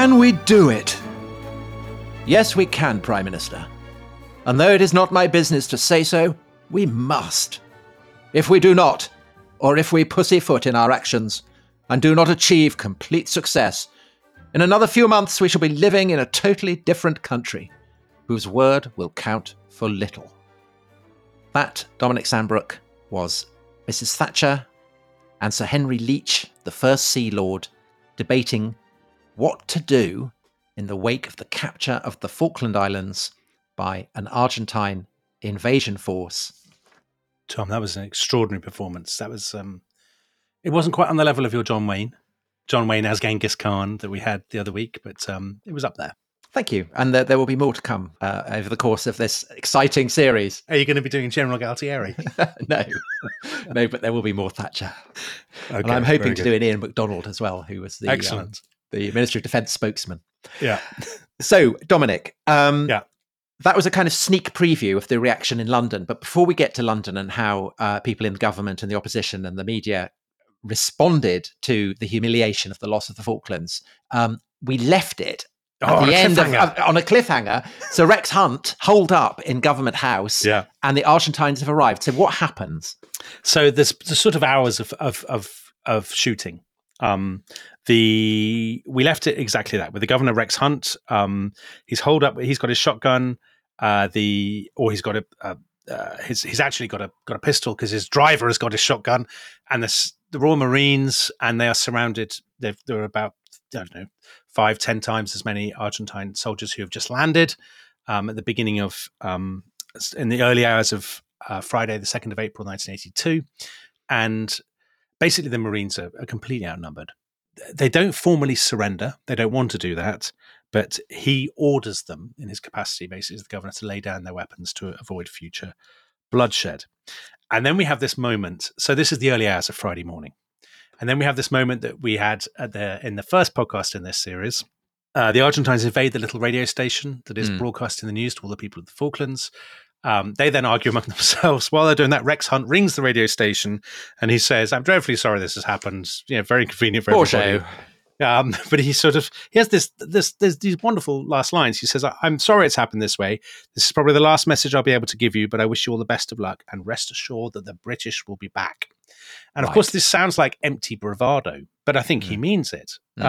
Can we do it? Yes, we can, Prime Minister. And though it is not my business to say so, we must. If we do not, or if we pussyfoot in our actions and do not achieve complete success, in another few months we shall be living in a totally different country, whose word will count for little. That, Dominic Sandbrook, was Mrs. Thatcher and Sir Henry Leach, the first Sea Lord, debating what to do in the wake of the capture of the Falkland Islands by an Argentine invasion force. Tom, that was an extraordinary performance. That was, it wasn't quite on the level of your John Wayne as Genghis Khan that we had the other week, but it was up there. Thank you. And there will be more to come over the course of this exciting series. Are you going to be doing General Galtieri? No, but there will be more Thatcher. Okay, and I'm hoping to do an Ian MacDonald as well, who was the Ministry of Defence spokesman. Yeah. So, Dominic, that was a kind of sneak preview of the reaction in London. But before we get to London and how people in the government and the opposition and the media responded to the humiliation of the loss of the Falklands, we left it at the end on a cliffhanger. So Rex Hunt holed up in Government House, and the Argentines have arrived. So what happens? So there's the sort of hours of shooting. We left it exactly that with the governor Rex Hunt. He's holed up. He's got his shotgun. He's actually got a pistol because his driver has got his shotgun, and the Royal Marines, and they are surrounded. There are about 5-10 times as many Argentine soldiers who have just landed at the beginning of in the early hours of Friday, the 2nd of April, 1982, and basically the Marines are completely outnumbered. They don't formally surrender; they don't want to do that. But he orders them in his capacity, basically, as the governor, to lay down their weapons to avoid future bloodshed. And then we have this moment. So this is the early hours of Friday morning. And then we have this moment that we had in the first podcast in this series. The Argentines invade the little radio station that is broadcasting the news to all the people of the Falklands. They then argue among themselves. While they're doing that, Rex Hunt rings the radio station and he says, "I'm dreadfully sorry this has happened. Very convenient for everybody." But he has these wonderful last lines. He says, "I'm sorry it's happened this way. This is probably the last message I'll be able to give you, but I wish you all the best of luck and rest assured that the British will be back." And of course, this sounds like empty bravado, but I think he means it.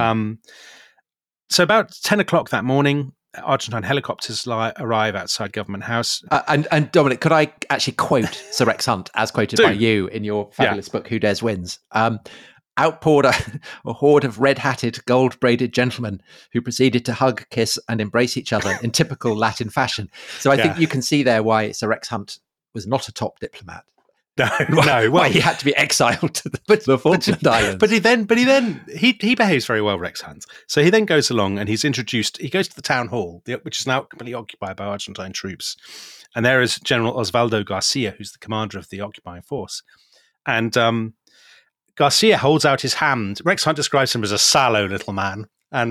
So about 10 o'clock that morning, Argentine helicopters arrive outside Government House. And Dominic, could I actually quote Sir Rex Hunt as quoted by you in your fabulous book, Who Dares Wins? Outpoured a horde of red-hatted, gold-braided gentlemen who proceeded to hug, kiss, and embrace each other in typical Latin fashion. So I think you can see there why Sir Rex Hunt was not a top diplomat. No. Why he had to be exiled to the Falkland Islands. But he behaves very well, Rex Hunt. So he then goes along and he's introduced. He goes to the town hall, which is now completely occupied by Argentine troops, and there is General Osvaldo Garcia, who's the commander of the occupying force, and Garcia holds out his hand. Rex Hunt describes him as a sallow little man. And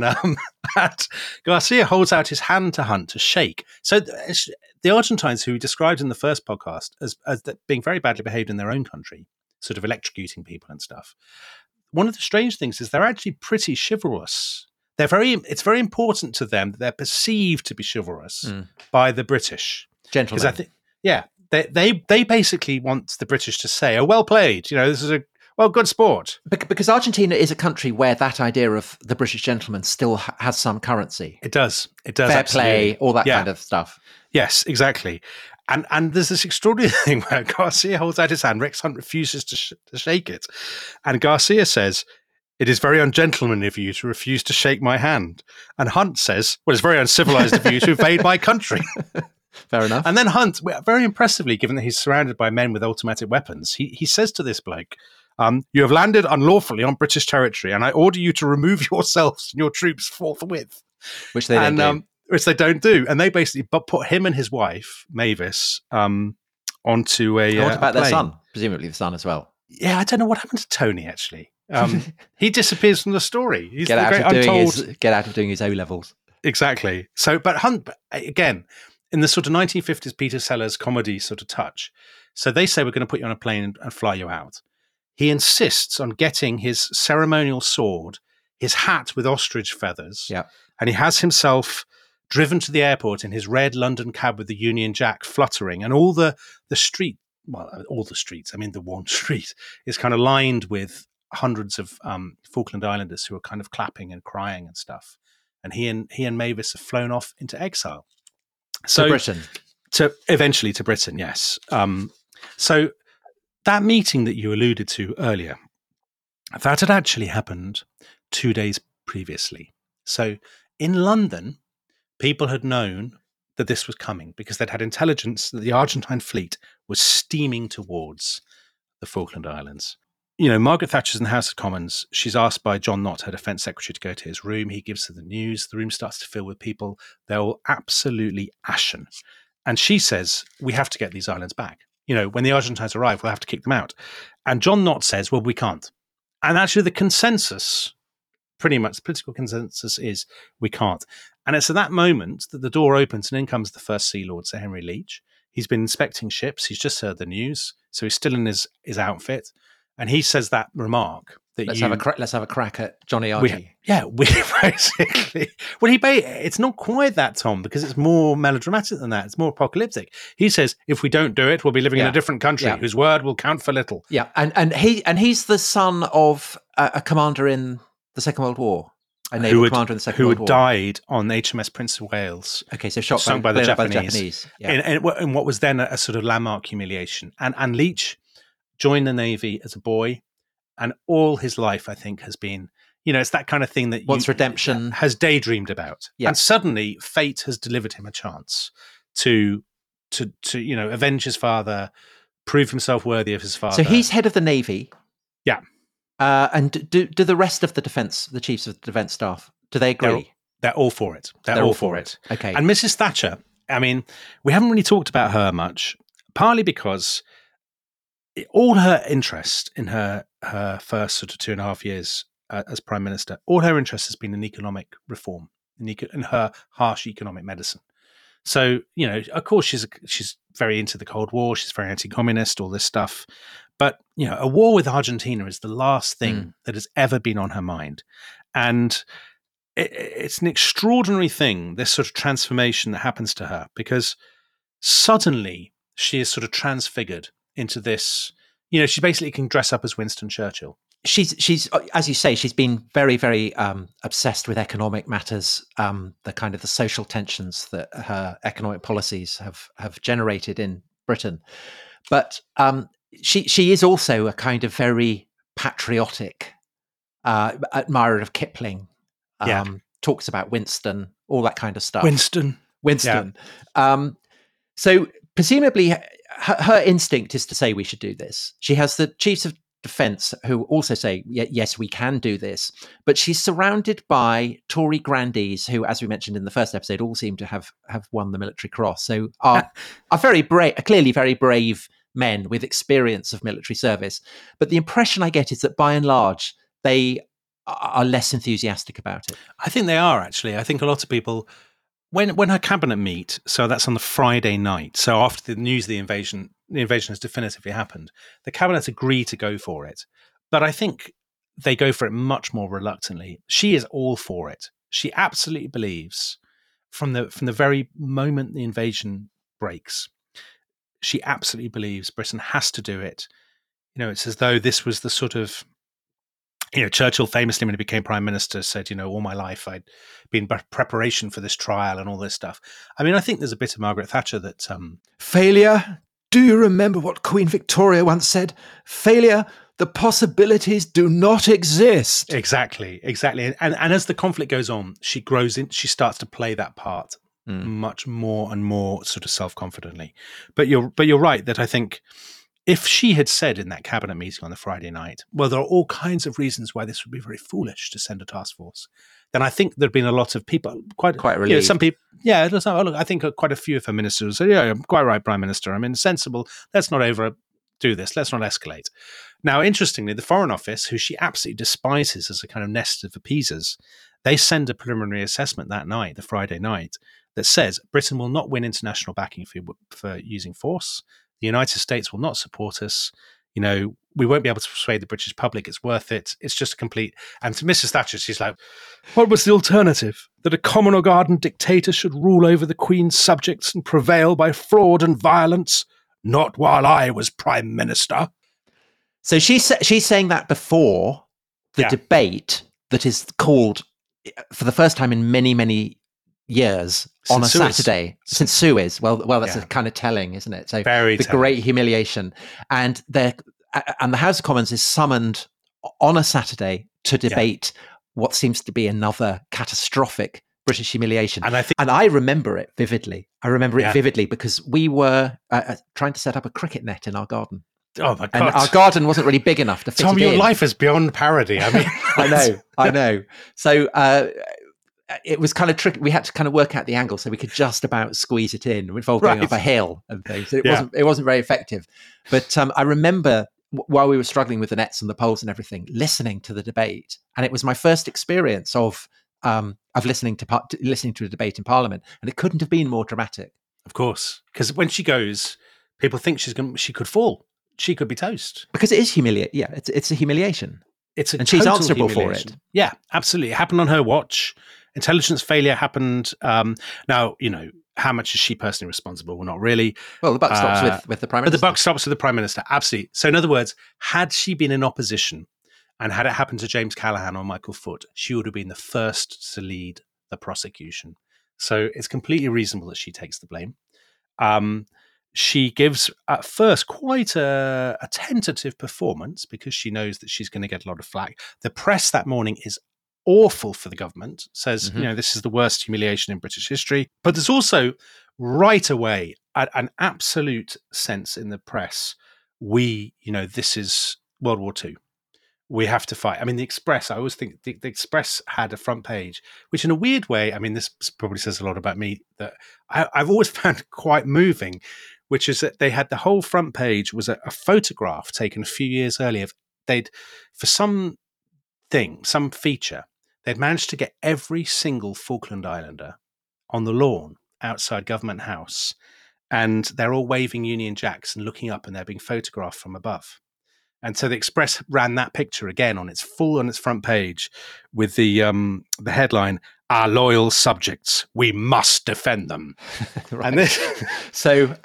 Garcia holds out his hand to Hunt to shake. So the Argentines, who he described in the first podcast as being very badly behaved in their own country, sort of electrocuting people and stuff, one of the strange things is they're actually pretty chivalrous. It's very important to them that they're perceived to be chivalrous by the British. Gentlemen. Because they basically want the British to say, "Oh, well played. This is good sport." Because Argentina is a country where that idea of the British gentleman still has some currency. It does. Fair absolutely. play, all that kind of stuff. Yes, exactly. And there's this extraordinary thing where Garcia holds out his hand. Rex Hunt refuses to shake it. And Garcia says, "It is very ungentlemanly of you to refuse to shake my hand." And Hunt says, "Well, it's very uncivilized of you to invade my country." Fair enough. And then Hunt, very impressively, given that he's surrounded by men with automatic weapons, he says to this bloke, "You have landed unlawfully on British territory, and I order you to remove yourselves and your troops forthwith." Which they don't do. Which they don't do. And they basically put him and his wife, Mavis, onto a what about a their son? Presumably the son as well. Yeah, I don't know what happened to Tony, actually. He disappears from the story. He's get out of doing his O-levels. Exactly. So, but Hunt, again, in the sort of 1950s Peter Sellers comedy sort of touch. So they say, "We're going to put you on a plane and fly you out." He insists on getting his ceremonial sword, his hat with ostrich feathers, and he has himself driven to the airport in his red London cab with the Union Jack fluttering, and all the street, all the streets, I mean the one street, is kind of lined with hundreds of Falkland Islanders who are kind of clapping and crying and stuff. And he and Mavis have flown off into exile. So to Britain. Eventually to Britain, yes. So that meeting that you alluded to earlier, that had actually happened 2 days previously. So in London, people had known that this was coming because they'd had intelligence that the Argentine fleet was steaming towards the Falkland Islands. You know, Margaret Thatcher's in the House of Commons. She's asked by John Knott, her defence secretary, to go to his room. He gives her the news. The room starts to fill with people. They're all absolutely ashen. And she says, we have to get these islands back. You know, when the Argentines arrive, we'll have to kick them out. And John Knott says, well, we can't. And actually the consensus, pretty much the political consensus, is we can't. And it's at that moment that the door opens and in comes the First Sea Lord, Sir Henry Leach. He's been inspecting ships. He's just heard the news. So he's still in his outfit. And he says that remark that let's have a crack at Johnny Argy. We basically. Well, it's not quite that, Tom, because it's more melodramatic than that. It's more apocalyptic. He says, if we don't do it, we'll be living in a different country whose word will count for little. Yeah, and he's the son of a commander in the Second World War. A naval commander in the Second World War. Who died on HMS Prince of Wales. Okay, so sunk by the Japanese. Yeah. In what was then a sort of landmark humiliation. And Leach joined the Navy as a boy, and all his life, I think, has been, you know, it's that kind of thing that redemption has daydreamed about. Yeah. And suddenly fate has delivered him a chance to you know, avenge his father, prove himself worthy of his father. So he's head of the Navy. Yeah. And do the rest of the chiefs of the defence staff, do they agree? They're all for it. They're all for it. Okay. And Mrs. Thatcher, I mean, we haven't really talked about her much, partly because all her interest in her first sort of 2.5 years as Prime Minister, all her interest has been in economic reform, in her harsh economic medicine. So, you know, of course, she's very into the Cold War. She's very anti-communist, all this stuff. But, you know, a war with Argentina is the last thing that has ever been on her mind. And it's an extraordinary thing, this sort of transformation that happens to her, because suddenly she is sort of transfigured into this, you know, she basically can dress up as Winston Churchill. She's as you say, she's been very, very obsessed with economic matters, the kind of the social tensions that her economic policies have generated in Britain. But she is also a kind of very patriotic admirer of Kipling. Talks about Winston, all that kind of stuff. Winston. Yeah. So presumably her instinct is to say we should do this. She has the chiefs of defence who also say, yes, we can do this. But she's surrounded by Tory grandees who, as we mentioned in the first episode, all seem to have won the military cross. So are very brave, clearly very brave men with experience of military service. But the impression I get is that by and large, they are less enthusiastic about it. I think they are, actually. I think a lot of people, when her cabinet meet, so that's on the Friday night, so after the news of the invasion has definitively happened, the cabinet agree to go for it. But I think they go for it much more reluctantly. She is all for it. She absolutely believes from the very moment the invasion breaks, she absolutely believes Britain has to do it. You know, it's as though this was the sort of, you know, Churchill famously, when he became prime minister, said, you know, all my life I'd been preparation for this trial and all this stuff. I mean, I think there's a bit of Margaret Thatcher that failure. Do you remember what Queen Victoria once said? Failure, the possibilities do not exist. Exactly. And as the conflict goes on, she grows in, she starts to play that part much more and more sort of self-confidently. But you're right that I think if she had said in that cabinet meeting on the Friday night, well, there are all kinds of reasons why this would be very foolish to send a task force, then I think there'd been a lot of people quite relieved. You know, some people, look, I think quite a few of her ministers said, I'm quite right, Prime Minister. I mean, sensible. Let's not overdo this. Let's not escalate. Now, interestingly, the Foreign Office, who she absolutely despises as a kind of nest of appeasers, they send a preliminary assessment that night, the Friday night, that says Britain will not win international backing for using force. The United States will not support us. You know, we won't be able to persuade the British public it's worth it. It's just a complete. And to Mrs. Thatcher, she's like, what was the alternative? That a common or garden dictator should rule over the Queen's subjects and prevail by fraud and violence? Not while I was Prime Minister. So she's saying that before the debate that is called for the first time in many, many years on a Saturday since Suez. Well, that's a kind of telling, isn't it? So Very telling. Great humiliation, and the House of Commons is summoned on a Saturday to debate what seems to be another catastrophic British humiliation. And I remember it vividly. Because we were trying to set up a cricket net in our garden. Oh my God! And our garden wasn't really big enough to fit Tom, it in. your life is beyond parody. I mean, I know. So it was kind of tricky. We had to kind of work out the angle so we could just about squeeze it in. It involved going up a hill and things. So it wasn't very effective. But I remember while we were struggling with the nets and the poles and everything, listening to the debate, and it was my first experience of listening to a debate in Parliament, and it couldn't have been more dramatic. Of course, because when she goes, people think she could fall. She could be toast. Because it is humiliating. Yeah, it's a humiliation. And she's answerable for it. Yeah, absolutely. It happened on her watch. Intelligence failure happened. Now, how much is she personally responsible? Well, not really. Well, the buck stops with the Prime Minister. But the buck stops with the Prime Minister, absolutely. So in other words, had she been in opposition and had it happened to James Callaghan or Michael Foot, she would have been the first to lead the prosecution. So it's completely reasonable that she takes the blame. She gives, at first, quite a tentative performance because she knows that she's going to get a lot of flack. The press that morning is awful for the government, says, this is the worst humiliation in British history. But there's also, right away, an absolute sense in the press, this is World War II. We have to fight. I mean, the Express, I always think the Express had a front page, which in a weird way, I mean, this probably says a lot about me, that I've always found quite moving, which is that they had the whole front page was a photograph taken a few years earlier. For some feature, they'd managed to get every single Falkland Islander on the lawn outside Government House, and they're all waving Union Jacks and looking up, and they're being photographed from above. And so the Express ran that picture again on its front page with the headline, "Our loyal subjects, we must defend them." Right. And so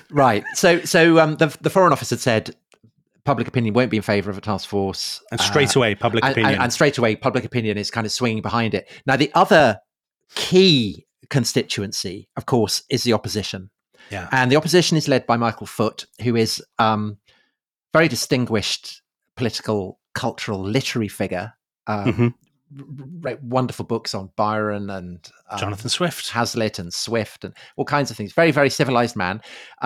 the Foreign Office had said public opinion won't be in favour of a task force. And straight away, public opinion. And straight away, public opinion is kind of swinging behind it. Now, the other key constituency, of course, is the opposition. Yeah. And the opposition is led by Michael Foot, who is very distinguished political, cultural, literary figure. Wrote wonderful books on Byron and Jonathan Swift, Hazlitt and Swift and all kinds of things. Very, very civilized man.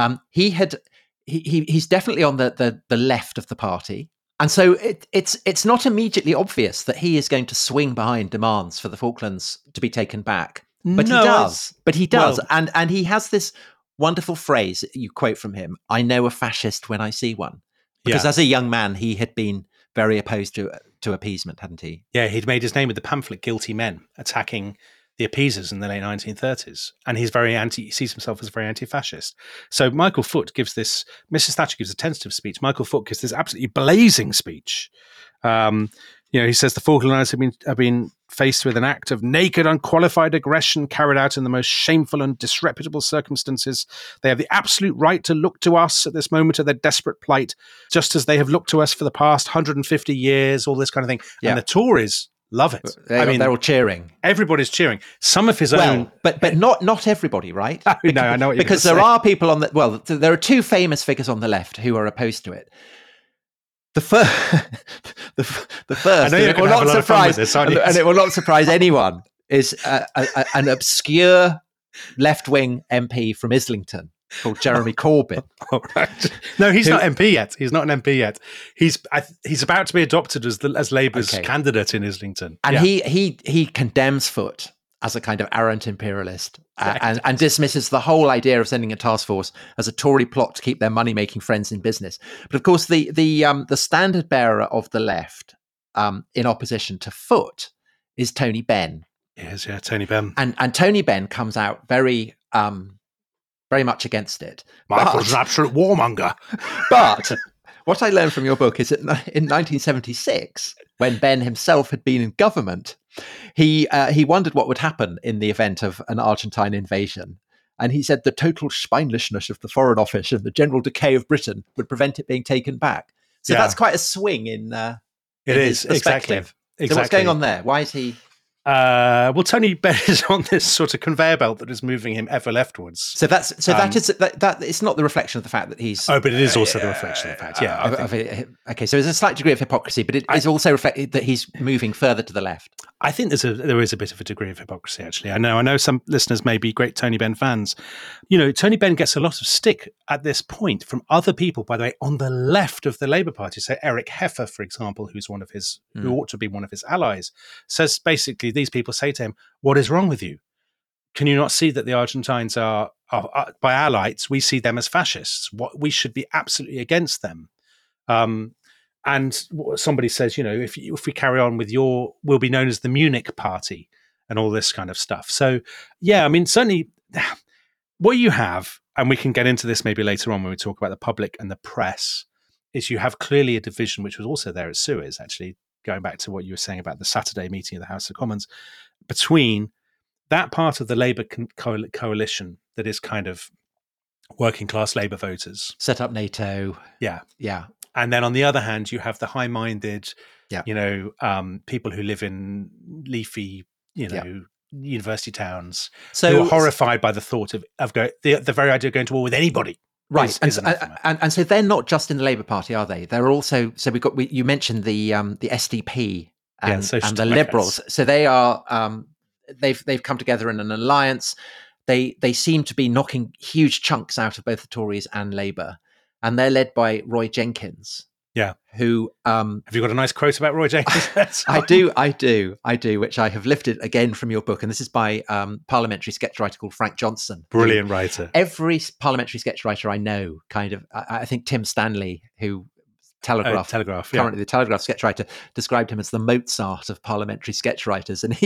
He's definitely on the left of the party, and so it's not immediately obvious that he is going to swing behind demands for the Falklands to be taken back. But he does. Well, and he has this wonderful phrase that you quote from him: "I know a fascist when I see one." Because as a young man, he had been very opposed to appeasement, hadn't he? Yeah, he'd made his name with the pamphlet Guilty Men, attacking the appeasers in the late 1930s. And he sees himself as very anti-fascist. So Michael Foot Mrs. Thatcher gives a tentative speech. Michael Foot gives this absolutely blazing speech. He says the Falkland Islands have been faced with an act of naked, unqualified aggression carried out in the most shameful and disreputable circumstances. They have the absolute right to look to us at this moment of their desperate plight, just as they have looked to us for the past 150 years, all this kind of thing. Yeah. And the Tories love it. They're all cheering. Everybody's cheering. Some of his own... But not everybody, right? No, I know what you're because there are people there are two famous figures on the left who are opposed to it. The first, I know you're going to have a lot of fun with this, aren't you? And it will not surprise anyone, is an obscure left-wing MP from Islington called Jeremy Corbyn. All right. No, he's not MP yet. He's not an MP yet. He's about to be adopted as Labour's candidate in Islington. And he condemns Foot as a kind of arrogant imperialist and dismisses the whole idea of sending a task force as a Tory plot to keep their money-making friends in business. But of course, the standard bearer of the left in opposition to Foot is Tony Benn. Yes, Tony Benn. And Tony Benn comes out very much against it. Michael's an absolute warmonger. But What I learned from your book is that in 1976, when Ben himself had been in government, he wondered what would happen in the event of an Argentine invasion. And he said the total spinelessness of the Foreign Office and the general decay of Britain would prevent it being taken back. So that's quite a swing in his perspective. Exactly. So what's going on there? Why is he... Well, Tony Benn is on this sort of conveyor belt that is moving him ever leftwards. So that it's not the reflection of the fact that he's. Oh, but it is also the reflection of the fact. Yeah. Okay, so there's a slight degree of hypocrisy, but it is also reflected that he's moving further to the left. I think there is a bit of a degree of hypocrisy. Actually, I know some listeners may be great Tony Benn fans. Tony Benn gets a lot of stick at this point from other people, by the way, on the left of the Labour Party. So Eric Heffer, for example, who ought to be one of his allies, says basically these people say to him, "What is wrong with you? Can you not see that the Argentines are by our lights, we see them as fascists? What we should be absolutely against them." And somebody says, if we carry on with we'll be known as the Munich Party and all this kind of stuff. So, yeah, I mean, certainly what you have, and we can get into this maybe later on when we talk about the public and the press, is you have clearly a division, which was also there at Suez, actually, going back to what you were saying about the Saturday meeting of the House of Commons, between that part of the Labour coalition that is kind of working class Labour voters. Set up NATO. Yeah. Yeah. And then on the other hand, you have the high-minded, Yeah. people who live in leafy, university towns, So who are horrified by the thought of going, the very idea of going to war with anybody. Right, and so they're not just in the Labour Party, are they? They're also. So you mentioned the SDP and the Liberals. So they are. They've come together in an alliance. They seem to be knocking huge chunks out of both the Tories and Labour, and they're led by Roy Jenkins. Yeah. Who have you got a nice quote about Roy Jenkins? I do, which I have lifted again from your book, and this is by parliamentary sketch writer called Frank Johnson. Brilliant writer. Every parliamentary sketch writer I know, kind of, I think Tim Stanley, who Telegraph, currently the Telegraph sketch writer, described him as the Mozart of parliamentary sketch writers, and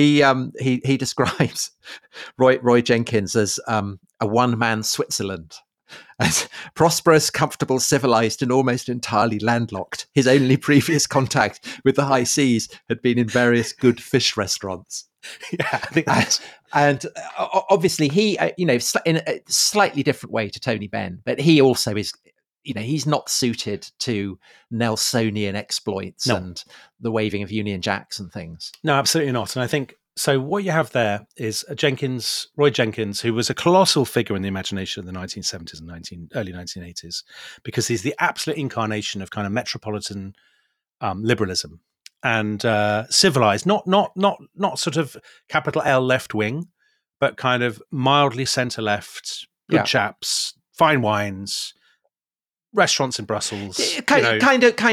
he describes Roy Jenkins as a one-man Switzerland. As prosperous, comfortable, civilized, and almost entirely landlocked. His only previous contact with the high seas had been in various good fish restaurants. Yeah, I think that's... And obviously he, in a slightly different way to Tony Benn, but he also is, he's not suited to Nelsonian exploits and the waving of Union Jacks and things. No, absolutely not. And I think, so what you have there is Roy Jenkins, who was a colossal figure in the imagination of the 1970s and early 1980s, because he's the absolute incarnation of kind of metropolitan liberalism and civilized, not sort of capital L left wing, but kind of mildly centre left, good chaps, fine wines, restaurants in Brussels, kind of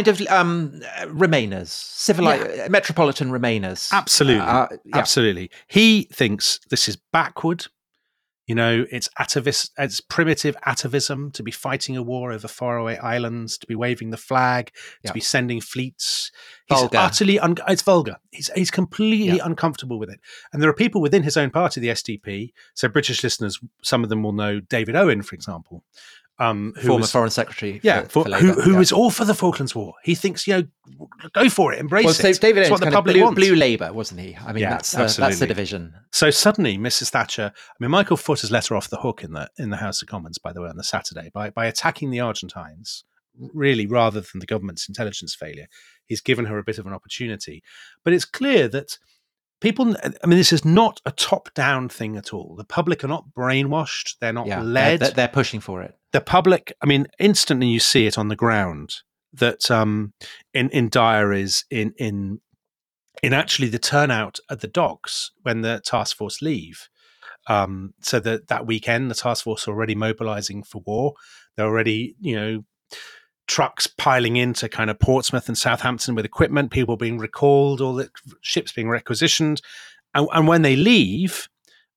Remainers, civilized metropolitan Remainers. Absolutely, absolutely. He thinks this is backward. It's atavist, it's primitive atavism to be fighting a war over faraway islands, to be waving the flag, to be sending fleets. He's utterly it's vulgar. He's completely uncomfortable with it. And there are people within his own party, the SDP. So British listeners, some of them will know David Owen, for example. Former Foreign Secretary, who is all for the Falklands War. He thinks, go for it, embrace it. So David Owen's what the public wants. Blue Labour, wasn't he? I mean, that's the division. So suddenly, Mrs. Thatcher. I mean, Michael Foot has let her off the hook in the House of Commons, by the way, on the Saturday by attacking the Argentines. Really, rather than the government's intelligence failure, he's given her a bit of an opportunity. But it's clear that people, this is not a top-down thing at all. The public are not brainwashed. They're not led. They're pushing for it. The public, instantly you see it on the ground that in Dyer is in actually the turnout at the docks when the task force leave. So that weekend, the task force are already mobilizing for war. They're already, trucks piling into kind of Portsmouth and Southampton with equipment, people being recalled, all the ships being requisitioned. And when they leave,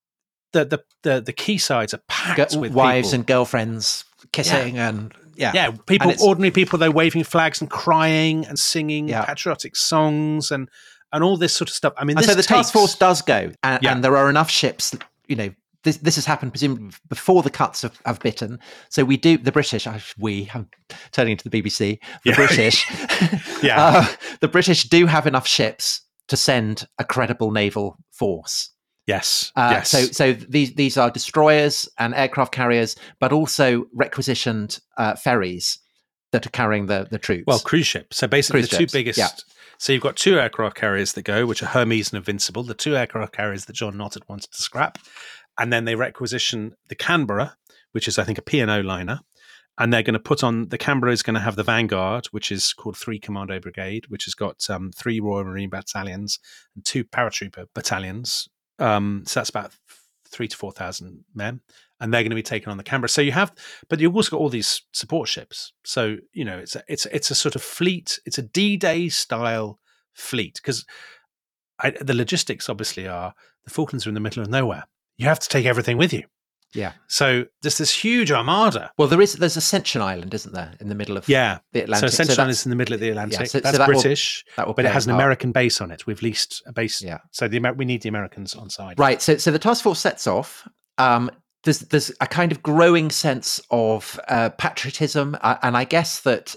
the quaysides are packed with wives people. And girlfriends kissing and people, ordinary people, they're waving flags and crying and singing patriotic songs and all this sort of stuff. So the task force does go, and there are enough ships, this has happened presumably before the cuts have bitten. So the British, I'm turning into the BBC, the British, the British do have enough ships to send a credible naval force. Yes. So these are destroyers and aircraft carriers, but also requisitioned ferries that are carrying the troops. Well, cruise ships. So basically, Cruise the ships, two biggest. yeah. So you've got 2 aircraft carriers that go, which are Hermes and Invincible, the 2 aircraft carriers that John Nott had wanted to scrap. And then they requisition the Canberra, which is, I think, a P&O liner. And they're going to put on, the Canberra is going to have the Vanguard, which is called 3 Commando Brigade, which has got 3 Royal Marine battalions and 2 paratrooper battalions. So that's about 3,000 to 4,000 men. And they're going to be taken on the Canberra. So but you've also got all these support ships. So, it's a sort of fleet. It's a D-Day style fleet, because the logistics obviously are the Falklands are in the middle of nowhere. You have to take everything with you. Yeah. So there's this huge armada. Well, there's Ascension Island, isn't there, in the middle of the Atlantic? So Ascension Island is in the middle of the Atlantic. Yeah, that's British, but it has an part. American base on it. We've leased a base. Yeah. So we need the Americans on side. Right. So the task force sets off. There's a kind of growing sense of patriotism, and I guess that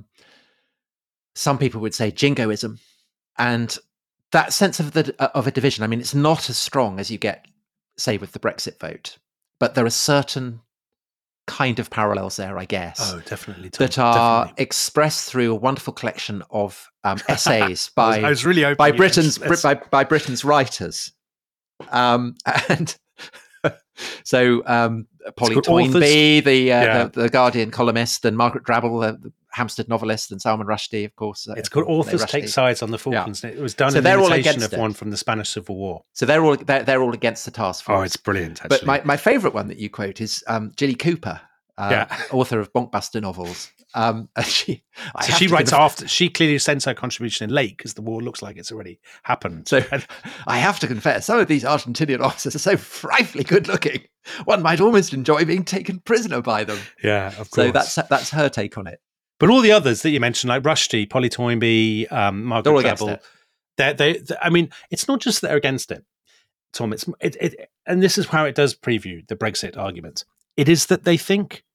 some people would say jingoism, and that sense of a division. I mean, it's not as strong as you get, say, with the Brexit vote, but there are certain kind of parallels there, I guess. Oh, definitely. That are expressed through a wonderful collection of essays by I was really by Britain's writers, and. So Polly Toynbee, the Guardian columnist, and Margaret Drabble, the Hampstead novelist, and Salman Rushdie, of course. It's called Authors Take Sides on the Falklands. Yeah. It was done in imitation of one from the Spanish Civil War. So they're all against the task force. Oh, it's brilliant, actually. But my favourite one that you quote is Gilly Cooper, author of Bonkbuster novels. She writes after. She clearly sends her contribution in late because the war looks like it's already happened. So I have to confess, some of these Argentinian officers are so frightfully good looking. One might almost enjoy being taken prisoner by them. Yeah, of course. So that's her take on it. But all the others that you mentioned, like Rushdie, Polly Toynbee, Margaret Drabble, they I mean, it's not just that they're against it, Tom. And this is how it does preview the Brexit argument. It is that they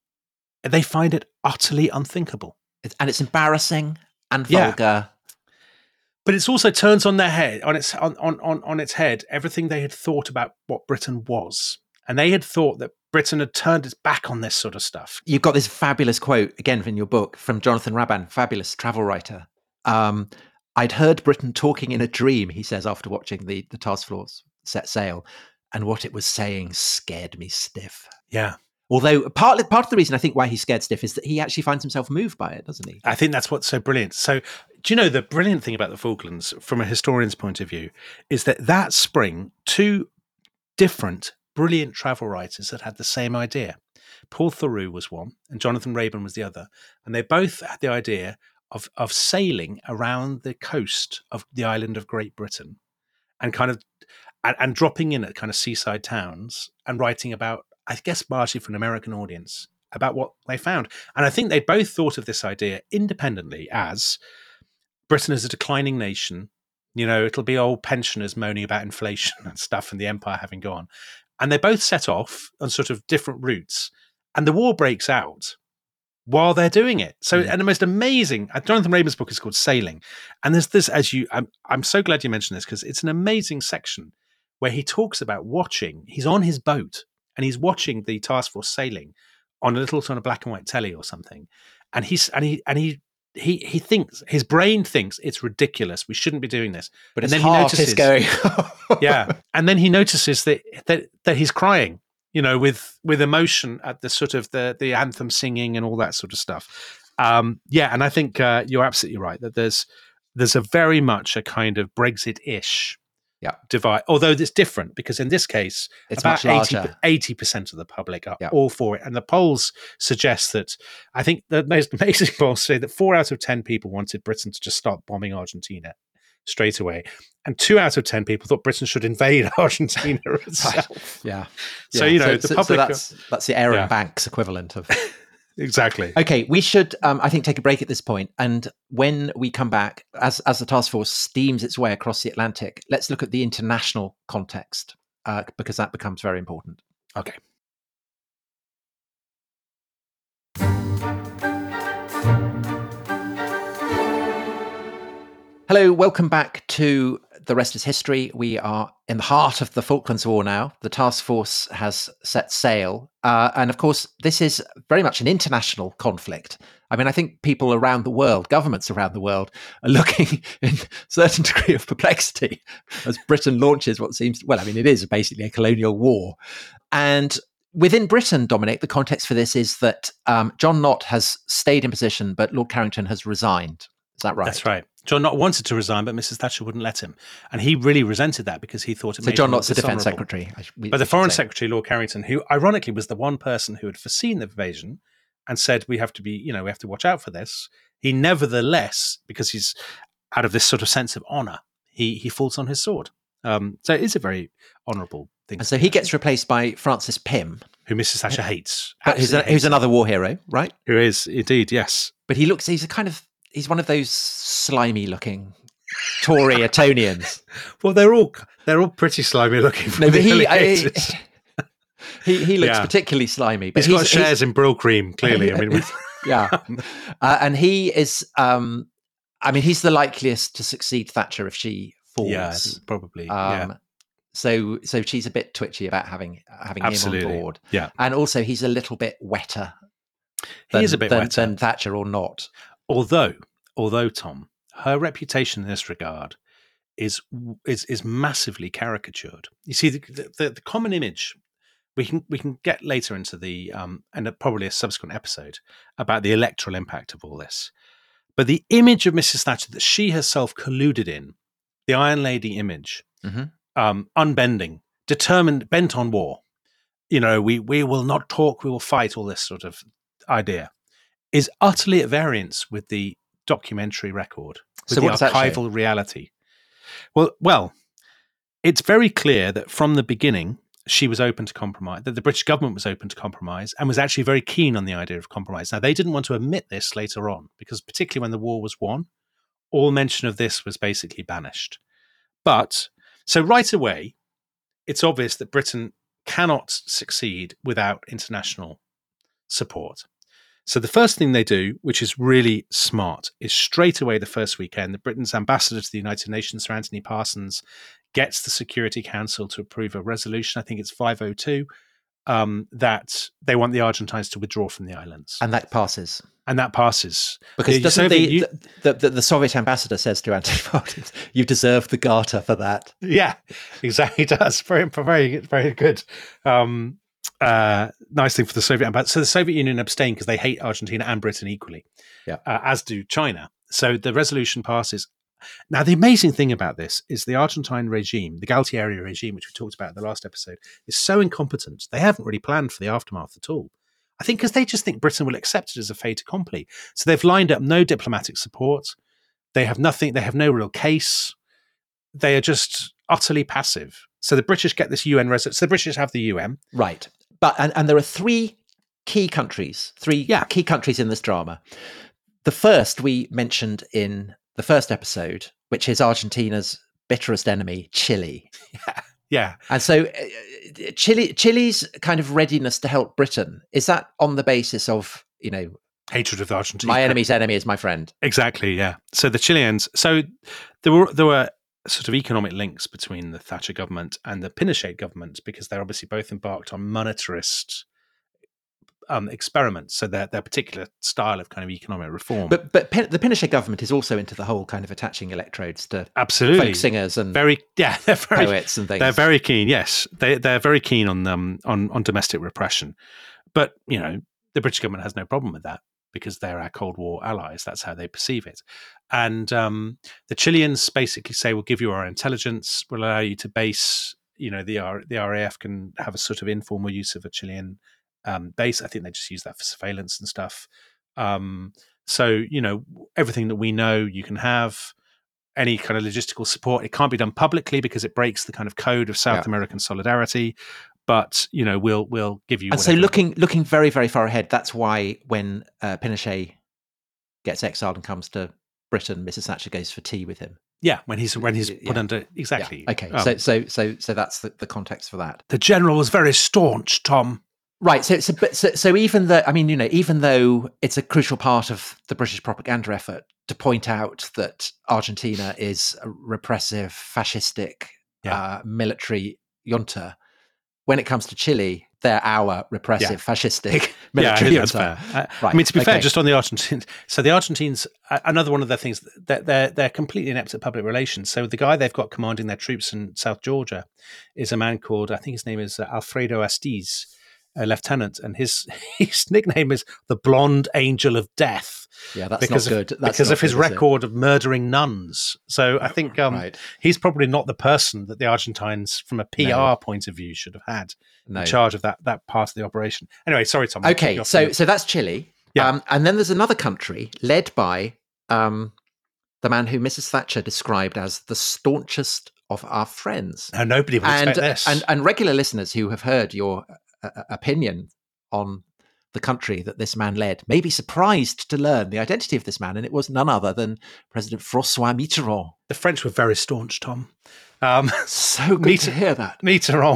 find it utterly unthinkable. And it's embarrassing and vulgar. But it's also turns on their head, on its head, everything they had thought about what Britain was. And they had thought that Britain had turned its back on this sort of stuff. You've got this fabulous quote, again, in your book, from Jonathan Raban, fabulous travel writer. I'd heard Britain talking in a dream, he says, after watching the task force set sail. And what it was saying scared me stiff. Yeah. Although part of the reason I think why he's scared stiff is that he actually finds himself moved by it, doesn't he? I think that's what's so brilliant. So, do you know the brilliant thing about the Falklands, from a historian's point of view, is that spring, 2 different brilliant travel writers that had the same idea. Paul Theroux was one, and Jonathan Raban was the other, and they both had the idea of sailing around the coast of the island of Great Britain, and kind of and dropping in at kind of seaside towns and writing about, I guess, largely for an American audience, about what they found. And I think they both thought of this idea independently as Britain is a declining nation. You know, it'll be old pensioners moaning about inflation and stuff and the empire having gone. And they both set off on sort of different routes. And the war breaks out while they're doing it. So, and the most amazing, Jonathan Raban's book is called Sailing. And there's this, I'm so glad you mentioned this, because it's an amazing section where he talks about watching, he's on his boat, and he's watching the task force sailing on a little sort of black and white telly or something. And he thinks, his brain thinks it's ridiculous. We shouldn't be doing this. But his heart is going. Yeah. And then he notices that he's crying, you know, with emotion at the sort of the anthem singing and all that sort of stuff. And I think you're absolutely right that there's a very much a kind of Brexit-ish divide, although it's different because in this case, it's about much larger. 80% of the public are all for it. And the polls suggest that, I think the most amazing polls say that 4 out of 10 people wanted Britain to just start bombing Argentina straight away. And 2 out of 10 people thought Britain should invade Argentina itself. Yeah. So, you know, the public... So that's the Aaron Banks equivalent of... Exactly. Okay, we should, I think, take a break at this point. And when we come back, as the task force steams its way across the Atlantic, let's look at the international context, because that becomes very important. Okay. Hello, welcome back to The Rest is History. We are in the heart of the Falklands War now. The task force has set sail. And of course, this is very much an international conflict. I mean, I think people around the world, governments around the world, are looking in a certain degree of perplexity as Britain launches what seems, well, I mean, it is basically a colonial war. And within Britain, Dominic, the context for this is that John Nott has stayed in position, but Lord Carrington has resigned. Is that right? That's right. John Nott wanted to resign, but Mrs. Thatcher wouldn't let him. And he really resented that because he thought it made John him Nott's the dishonourable. Defence Secretary. But the Foreign Secretary, Lord Carrington, who ironically was the one person who had foreseen the invasion and said, we have to be, we have to watch out for this. He nevertheless, because he's out of this sort of sense of honour, he falls on his sword. So it is a very honourable thing. And so he gets replaced by Francis Pym, who Mrs. Thatcher hates. But who's another war hero, right? Who is, indeed, yes. But he's one of those slimy looking Tory Etonians. Well, they're all pretty slimy looking. No, but he looks particularly slimy. But he's got shares in Brill Cream, clearly. I mean, yeah, and he is. He's the likeliest to succeed Thatcher if she falls. Yeah, probably. So she's a bit twitchy about having him on board. Yeah, and also he's a little bit wetter. He is a bit wetter than Thatcher or not. Although Tom, her reputation in this regard is massively caricatured. You see, the common image we can get later into the and probably a subsequent episode about the electoral impact of all this. But the image of Mrs. Thatcher that she herself colluded in, the Iron Lady image, unbending, determined, bent on war. We will not talk, we will fight. All this sort of idea is utterly at variance with the documentary record, with the archival reality. Well, it's very clear that from the beginning she was open to compromise, that the British government was open to compromise and was actually very keen on the idea of compromise. Now, they didn't want to admit this later on because particularly when the war was won, all mention of this was basically banished. But, so right away, it's obvious that Britain cannot succeed without international support. So the first thing they do, which is really smart, is straight away the first weekend, the Britain's ambassador to the United Nations, Sir Anthony Parsons, gets the Security Council to approve a resolution, I think it's 502, that they want the Argentines to withdraw from the islands. And that passes. Because doesn't the Soviet ambassador says to Anthony Parsons, you deserve the Garter for that. Yeah, exactly. He does. Very, very, very good. Nice thing for the Soviet ambassador. So the Soviet Union abstain because they hate Argentina and Britain equally, as do China. So the resolution passes. Now, the amazing thing about this is the Argentine regime, the Galtieri regime, which we talked about in the last episode, is so incompetent. They haven't really planned for the aftermath at all. I think because they just think Britain will accept it as a fait accompli. So they've lined up no diplomatic support. They have nothing. They have no real case. They are just utterly passive. So the British get this UN resolution. So the British have the UN. Right. But and there are three key countries in this drama. The first we mentioned in the first episode, which is Argentina's bitterest enemy, Chile. Yeah. And so Chile's kind of readiness to help Britain, is that on the basis of, hatred of Argentina? My enemy's enemy is my friend. Exactly, yeah. So the Chileans, there were sort of economic links between the Thatcher government and the Pinochet government because they're obviously both embarked on monetarist experiments. So their particular style of kind of economic reform. But the Pinochet government is also into the whole kind of attaching electrodes to folk singers and poets and things. They're very keen. Yes, they're very keen on domestic repression. But the British government has no problem with that because they're our Cold War allies. That's how they perceive it. And the Chileans basically say, we'll give you our intelligence, we'll allow you to base, the RAF can have a sort of informal use of a Chilean base. I think they just use that for surveillance and stuff. So, everything that we know you can have, any kind of logistical support. It can't be done publicly because it breaks the kind of code of South American solidarity. But we'll give you. And so, looking very, very far ahead, that's why when Pinochet gets exiled and comes to Britain, Mrs. Thatcher goes for tea with him. Yeah, when he's put Yeah. under exactly. Yeah. Okay. So that's the context for that. The general was very staunch, Tom. Right. So even though, I mean, even though it's a crucial part of the British propaganda effort to point out that Argentina is a repressive, fascistic military junta, when it comes to Chile, they're our repressive, fascistic military that's junta. fair. Right. I mean, to be fair, just on the Argentines. So the Argentines, another one of their things that they're completely inept at public relations. So the guy they've got commanding their troops in South Georgia is a man called, I think his name is Alfredo Astiz, a lieutenant, and his nickname is the Blonde Angel of Death. Yeah, that's not good. Because of his record of murdering nuns. So I think he's probably not the person that the Argentines, from a PR point of view, should have had in charge of that part of the operation. Anyway, sorry, Tom. Okay, so that's Chile. Yeah. And then there's another country led by the man who Mrs. Thatcher described as the staunchest of our friends. No, nobody would expect this. And regular listeners who have heard your opinion on the country that this man led may be surprised to learn the identity of this man, and it was none other than President François Mitterrand. The French were very staunch, Tom. So good to hear that. Mitterrand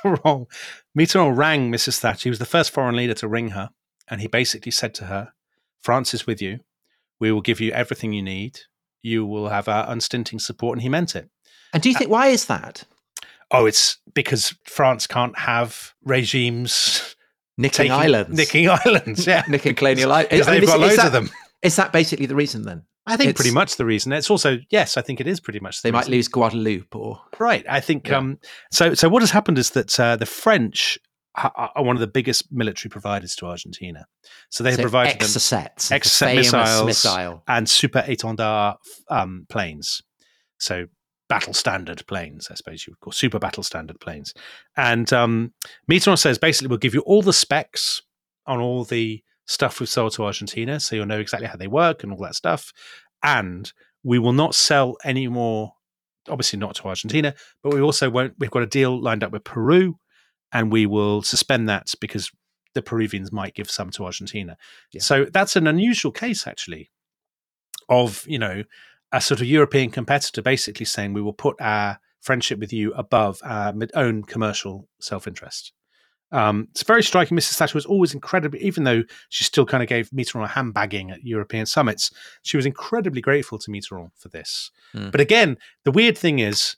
rang Mrs. Thatcher. He was the first foreign leader to ring her, and he basically said to her, France is with you. We will give you everything you need. You will have our unstinting support, and he meant it. And do you think, why is that? Oh, it's because France can't have regimes nicking islands, yeah, nicking colonial islands. Because they've got loads of them. Is that basically the reason then? I think pretty much the reason. It's also, yes, I think it is pretty much the reason. They might lose Guadeloupe or... Right. I think, so what has happened is that the French are one of the biggest military providers to Argentina. So they have provided Exocet missiles and super étendard planes. So battle standard planes, I suppose you would call super battle standard planes. And Mitterrand says, basically, we'll give you all the specs on all the stuff we've sold to Argentina, so you'll know exactly how they work and all that stuff. And we will not sell any more, obviously not to Argentina, but we also won't. We've got a deal lined up with Peru, and we will suspend that because the Peruvians might give some to Argentina. Yeah. So that's an unusual case, actually, of, a sort of European competitor basically saying we will put our friendship with you above our own commercial self-interest. It's very striking. Mrs. Thatcher was always incredibly, even though she still kind of gave Mitterrand a handbagging at European summits, she was incredibly grateful to Mitterrand for this. Mm. But again, the weird thing is,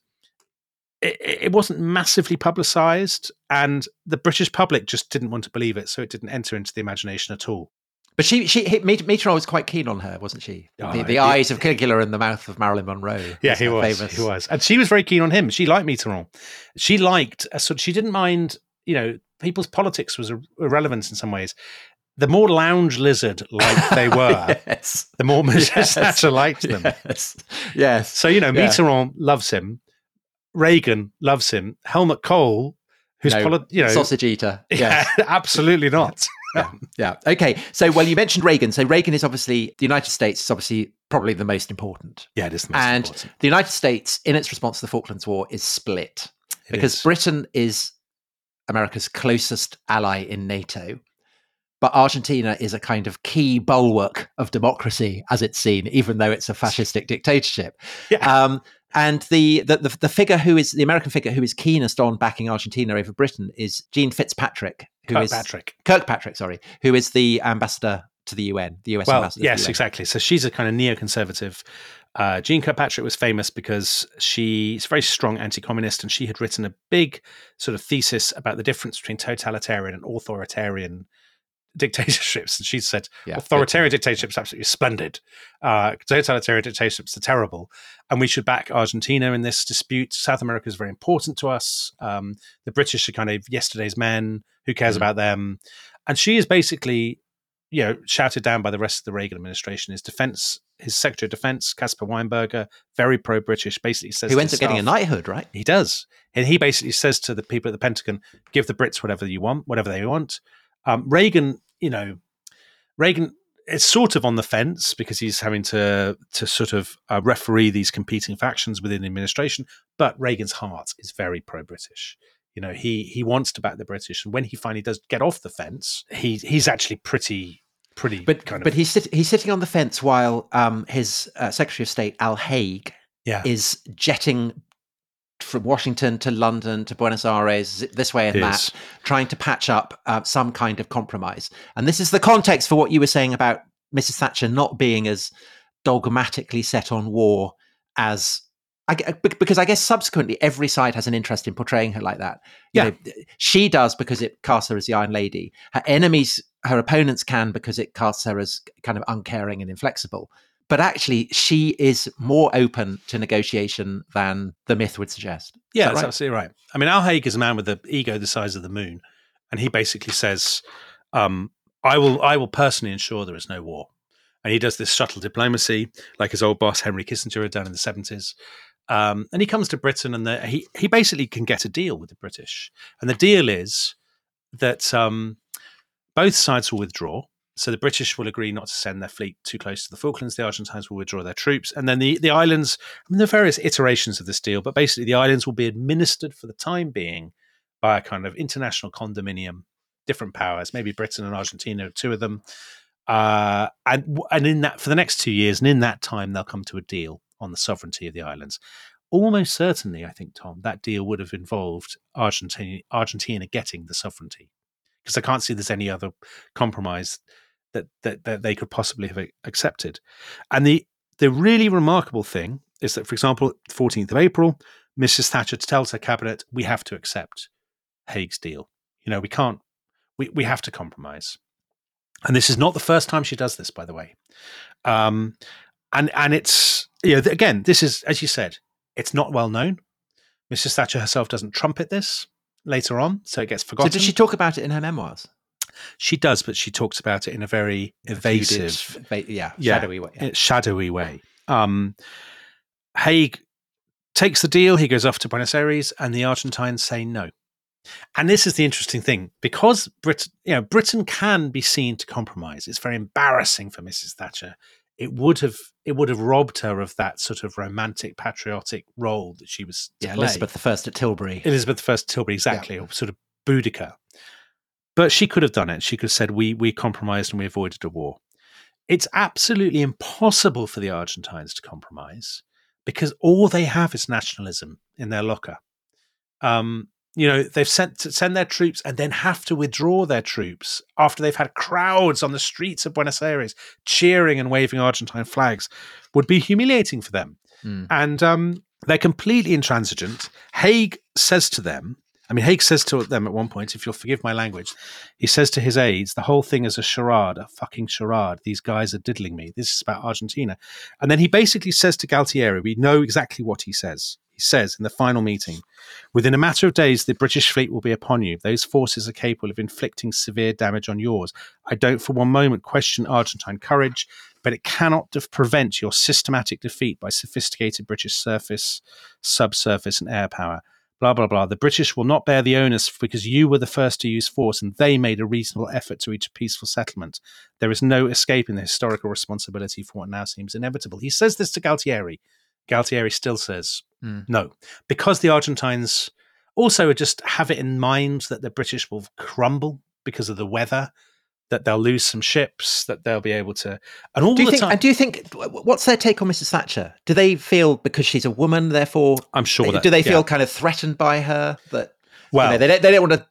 it wasn't massively publicized, and the British public just didn't want to believe it, so it didn't enter into the imagination at all. But Mitterrand was quite keen on her, wasn't she? The eyes of Caligula and the mouth of Marilyn Monroe. Yeah, he was. And she was very keen on him. She liked Mitterrand. She liked, she didn't mind, people's politics was irrelevant in some ways. The more lounge lizard like they were, the more Mrs. Thatcher liked them. Yes. So, Mitterrand loves him. Reagan loves him. Helmut Kohl, who's sausage eater. Yes. Yeah, absolutely not. Yeah. Okay. So, you mentioned Reagan. So Reagan is obviously, the United States is obviously probably the most important. Yeah, it is the most important. And the United States, in its response to the Falklands War, is split. Because Britain is America's closest ally in NATO. But Argentina is a kind of key bulwark of democracy, as it's seen, even though it's a fascistic dictatorship. Yeah. And the figure the American figure who is keenest on backing Argentina over Britain is Jean Fitzpatrick, who is the ambassador to the UN, the US ambassador. Yes, to the UN. Exactly. So she's a kind of neoconservative. Jean Kirkpatrick was famous because she's a very strong anti-communist, and she had written a big sort of thesis about the difference between totalitarian and authoritarian dictatorships, and she said authoritarian dictatorships are absolutely splendid, totalitarian dictatorships are terrible, and we should back Argentina in this dispute. South America is very important to us. The British are kind of yesterday's men. Who cares about them? And she is basically shouted down by the rest of the Reagan administration. His Secretary of Defense, Caspar Weinberger, very pro-British, basically says, who ends up getting a knighthood, right? He does, and he basically says to the people at the Pentagon, give the Brits whatever they want. Reagan is sort of on the fence because he's having to sort of referee these competing factions within the administration. But Reagan's heart is very pro-British. He wants to back the British, and when he finally does get off the fence, he's actually pretty. But he's sitting on the fence while his Secretary of State Al Haig is jetting from Washington to London to Buenos Aires, this way and that, trying to patch up some kind of compromise. And this is the context for what you were saying about Mrs. Thatcher not being as dogmatically set on war as... because I guess subsequently every side has an interest in portraying her like that. You know, she does because it casts her as the Iron Lady. Her enemies, her opponents can because it casts her as kind of uncaring and inflexible. But actually, she is more open to negotiation than the myth would suggest. Yeah, that's absolutely right. I mean, Al Haig is a man with an ego the size of the moon. And he basically says, I will personally ensure there is no war. And he does this subtle diplomacy like his old boss, Henry Kissinger, had done in the 70s. And he comes to Britain and he basically can get a deal with the British. And the deal is that both sides will withdraw. So the British will agree not to send their fleet too close to the Falklands. The Argentines will withdraw their troops. And then the islands, I mean, there are various iterations of this deal, but basically the islands will be administered for the time being by a kind of international condominium, different powers, maybe Britain and Argentina, two of them. And in that, for the next 2 years, and in that time, they'll come to a deal on the sovereignty of the islands. Almost certainly, I think, Tom, that deal would have involved Argentina getting the sovereignty, because I can't see there's any other compromise that they could possibly have accepted. And the really remarkable thing is that, for example, 14th of April, Mrs. Thatcher tells her cabinet, we have to accept Haig's deal. You know, we have to compromise. And this is not the first time she does this, by the way. And it's, you know, again, this is, as you said, it's not well known. Mrs. Thatcher herself doesn't trumpet this later on, so it gets forgotten. So did she talk about it in her memoirs? She does, but she talks about it in a very evasive, shadowy way. Haig takes the deal. He goes off to Buenos Aires, and the Argentines say no. And this is the interesting thing, because Britain can be seen to compromise. It's very embarrassing for Mrs. Thatcher. It would have robbed her of that sort of romantic, patriotic role that she was to play. Elizabeth I at Tilbury. Elizabeth I at Tilbury, exactly, or sort of Boudica. But she could have done it. She could have said, we compromised and we avoided a war. It's absolutely impossible for the Argentines to compromise because all they have is nationalism in their locker. You know, they've send their troops and then have to withdraw their troops after they've had crowds on the streets of Buenos Aires cheering and waving Argentine flags would be humiliating for them. And they're completely intransigent. Haig says to them at one point, if you'll forgive my language, he says to his aides, the whole thing is a charade, a fucking charade. These guys are diddling me. This is about Argentina. And then he basically says to Galtieri, we know exactly what he says. He says in the final meeting, within a matter of days, the British fleet will be upon you. Those forces are capable of inflicting severe damage on yours. I don't for one moment question Argentine courage, but it cannot prevent your systematic defeat by sophisticated British surface, subsurface, and air power. Blah, blah, blah. The British will not bear the onus because you were the first to use force and they made a reasonable effort to reach a peaceful settlement. There is no escaping the historical responsibility for what now seems inevitable. He says this to Galtieri. Galtieri still says no, because the Argentines also just have it in mind that the British will crumble because of the weather, that they'll lose some ships, that they'll be able to... And all the time... And do you think, what's their take on Mrs. Thatcher? Do they feel, because she's a woman, therefore... I'm sure that... Do they feel kind of threatened by her? That, well... they don't want to...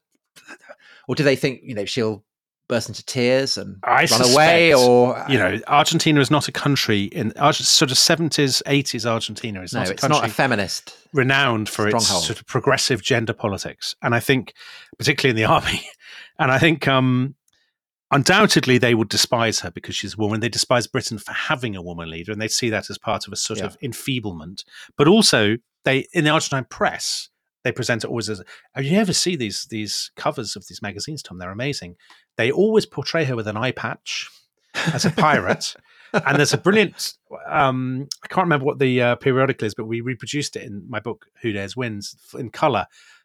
Or do they think, she'll burst into tears and run away? Or Argentina is not a country in sort of 70s, 80s Argentina is not a country... it's not a feminist renowned for its sort of progressive gender politics. And I think, particularly in the army, and I think... undoubtedly, they would despise her because she's a woman. They despise Britain for having a woman leader, and they'd see that as part of a sort of enfeeblement. But also, in the Argentine press, they present it always as... Have you ever see these covers of these magazines, Tom? They're amazing. They always portray her with an eye patch as a pirate. And there's a brilliant... I can't remember what the periodical is, but we reproduced it in my book, Who Dares Wins, in colour.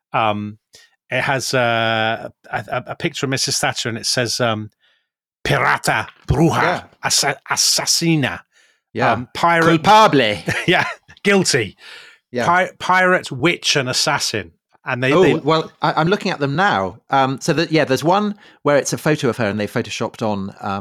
It has a picture of Mrs. Thatcher, and it says "Pirata, bruja, assassina." Yeah, pirate, culpable. Yeah, guilty. Yeah, pirate, witch, and assassin. And well, I'm looking at them now. So that there's one where it's a photo of her, and they photoshopped on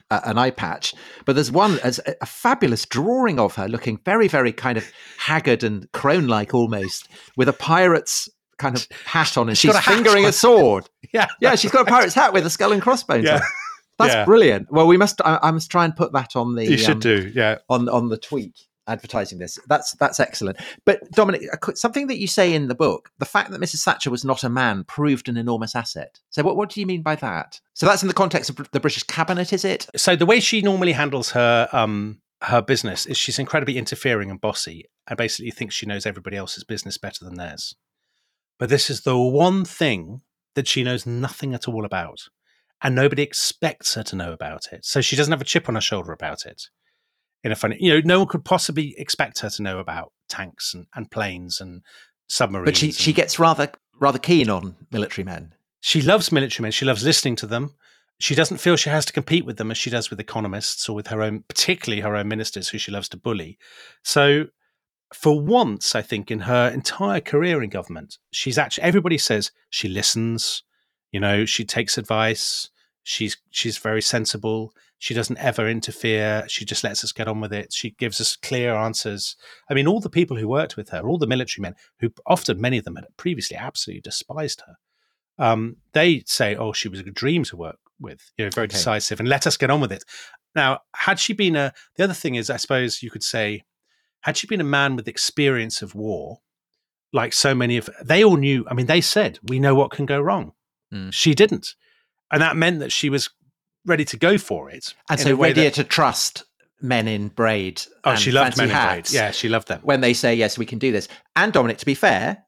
an eye patch. But there's one, as a fabulous drawing of her looking very, very kind of haggard and crone-like almost, with a pirate's kind of hat on, and she's fingering a sword. Yeah, she's got a pirate's hat with a skull and crossbones on. That's brilliant. Well, I must try and put that on the. You should do, on the tweet advertising this. That's excellent. But Dominic, something that you say in the book, the fact that Mrs. Thatcher was not a man proved an enormous asset. So what do you mean by that? So that's in the context of the British cabinet, is it? So the way she normally handles her business is she's incredibly interfering and bossy, and basically thinks she knows everybody else's business better than theirs. But this is the one thing that she knows nothing at all about, and nobody expects her to know about it. So she doesn't have a chip on her shoulder about it. In a funny, no one could possibly expect her to know about tanks and planes and submarines. But she gets rather keen on military men. She loves military men. She loves listening to them. She doesn't feel she has to compete with them as she does with economists or with particularly her own ministers, who she loves to bully. So for once, I think in her entire career in government, everybody says she listens, she takes advice. She's very sensible. She doesn't ever interfere. She just lets us get on with it. She gives us clear answers. I mean, all the people who worked with her, all the military men, who often many of them had previously absolutely despised her, they say, "Oh, she was a dream to work with. Very decisive, and let us get on with it." Now, had she been the other thing is, I suppose you could say, had she been a man with experience of war, like so many they all knew. I mean, they said, "We know what can go wrong." She didn't. And that meant that she was ready to go for it. And so readier to trust men in braid. Oh, she loved men in hats braid. Yeah, she loved them. When they say, yes, we can do this. And Dominic, to be fair,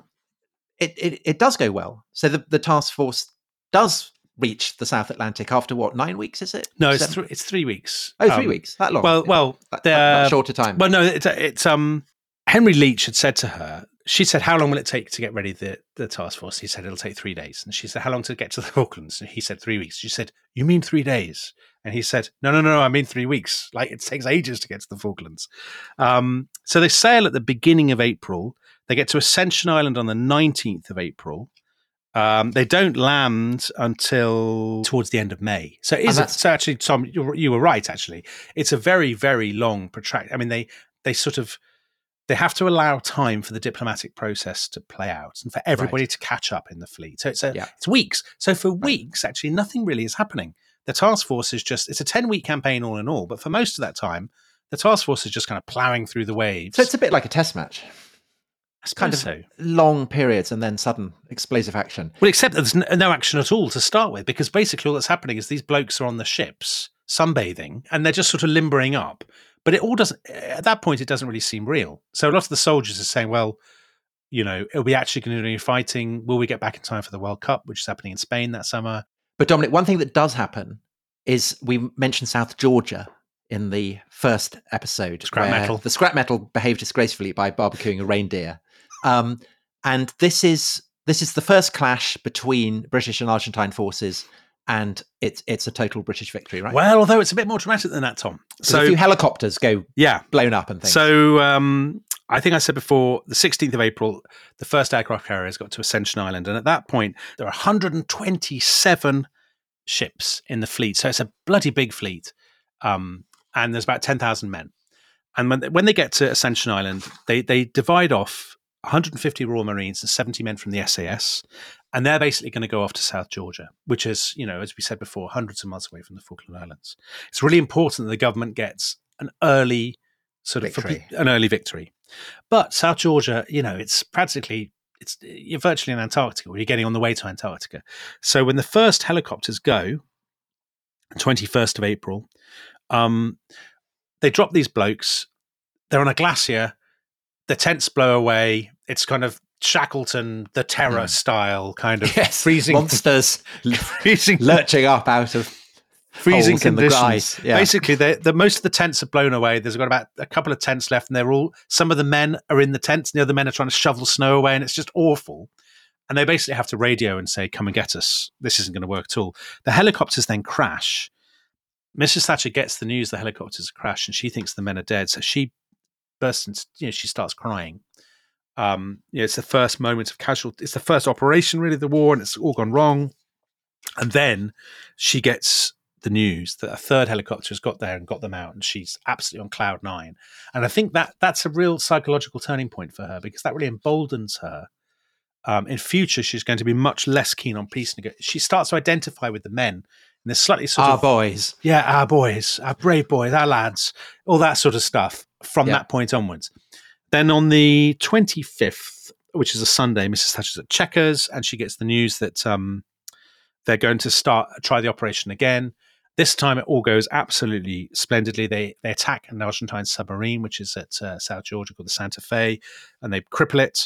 it does go well. So the task force does reach the South Atlantic after 9 weeks, is it? No, it's 3 weeks. Oh, 3 weeks. That long. Well, that shorter time. Well, no, it's Henry Leach had said to her, she said, "How long will it take to get ready the task force?" He said, "It'll take 3 days." And she said, "How long to get to the Falklands?" And he said, 3 weeks. She said, "You mean 3 days?" And he said, No, I mean 3 weeks. Like, it takes ages to get to the Falklands. So they sail at the beginning of April. They get to Ascension Island on the 19th of April. They don't land until towards the end of May. So so actually, Tom, you were right, actually. It's a very, very long protracted. I mean, they have to allow time for the diplomatic process to play out and for everybody to catch up in the fleet. So it's weeks. So for weeks, actually, nothing really is happening. The task force is it's a 10-week campaign all in all. But for most of that time, the task force is just kind of ploughing through the waves. So it's a bit like a test match. It's kind of long periods and then sudden explosive action. Well, except there's no action at all to start with, because basically all that's happening is these blokes are on the ships sunbathing and they're just sort of limbering up. But it all doesn't, at that point, it doesn't really seem real. So a lot of the soldiers are saying, well, are we actually going to do any fighting? Will we get back in time for the World Cup, which is happening in Spain that summer? But Dominic, one thing that does happen is we mentioned South Georgia in the first episode. The scrap metal behaved disgracefully by barbecuing a reindeer. And this is the first clash between British and Argentine forces, and it's a total British victory, right? Well, although it's a bit more dramatic than that, Tom. So a few helicopters go blown up and things. So I think I said before, the 16th of April, the first aircraft carriers got to Ascension Island, and at that point there are 127 ships in the fleet. So it's a bloody big fleet, and there's about 10,000 men. And when they get to Ascension Island, they divide off 150 Royal Marines and 70 men from the SAS, and they're basically going to go off to South Georgia, which is, as we said before, hundreds of miles away from the Falkland Islands. It's really important that the government gets an early victory. But South Georgia, you're virtually in Antarctica, or you're getting on the way to Antarctica. So when the first helicopters go, 21st of April, they drop these blokes. They're on a glacier. The tents blow away. It's kind of Shackleton, the Terror style, kind of freezing monsters, lurching up out of freezing conditions. Basically, most of the tents are blown away. There's got about a couple of tents left, and some of the men are in the tents, and the other men are trying to shovel snow away, and it's just awful. And they basically have to radio and say, "Come and get us. This isn't going to work at all." The helicopters then crash. Mrs. Thatcher gets the news the helicopters crash, and she thinks the men are dead, so she bursts into, she starts crying. It's the first moment of casualty. It's the first operation, really, of the war, and it's all gone wrong. And then she gets the news that a third helicopter has got there and got them out, and she's absolutely on cloud nine. And I think that's a real psychological turning point for her, because that really emboldens her. In future, she's going to be much less keen on peace negotiations. She starts to identify with the men, and there's slightly sort Our of boys. yeah, our boys, our brave boys, our lads, all that sort of stuff from Yeah. that point onwards. Then on the 25th, which is a Sunday, Mrs. Thatcher's at Chequers, and she gets the news that they're going to try the operation again. This time it all goes absolutely splendidly. They attack an Argentine submarine, which is at South Georgia, called the Santa Fe, and they cripple it.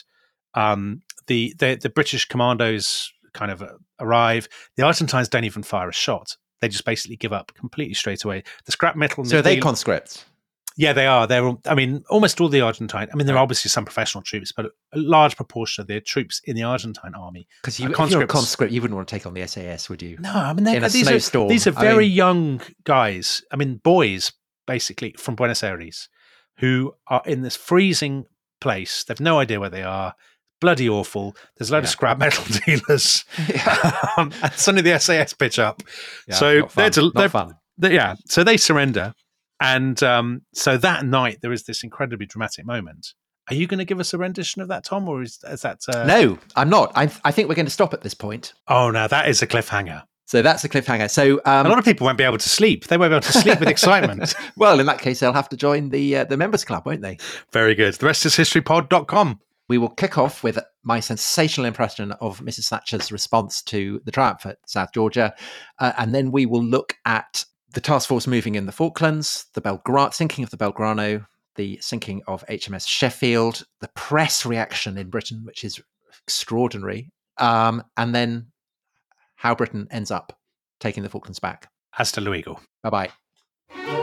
The British commandos kind of arrive. The Argentines don't even fire a shot. They just basically give up completely straight away. The scrap metal. So are they conscripts? Yeah, they are. Almost all the Argentine. I mean, there are obviously some professional troops, but a large proportion of the troops in the Argentine army. Because if you're a conscript, you wouldn't want to take on the SAS, would you? No, I mean, in a snowstorm. These are very young guys. I mean, boys, basically, from Buenos Aires, who are in this freezing place. They've no idea where they are. Bloody awful. There's a load of scrap metal dealers. And suddenly the SAS pitch up. Yeah, so not fun. So they surrender. And so that night, there is this incredibly dramatic moment. Are you going to give us a rendition of that, Tom, or is that... No, I'm not. I think we're going to stop at this point. Oh, no, that is a cliffhanger. So that's a cliffhanger. So a lot of people won't be able to sleep. They won't be able to sleep with excitement. Well, in that case, they'll have to join the members club, won't they? Very good. The rest is historypod.com. We will kick off with my sensational impression of Mrs. Thatcher's response to the triumph at South Georgia. And then we will look at the task force moving in the Falklands, the sinking of the Belgrano, the sinking of HMS Sheffield, the press reaction in Britain, which is extraordinary, and then how Britain ends up taking the Falklands back. Hasta luego. Bye-bye.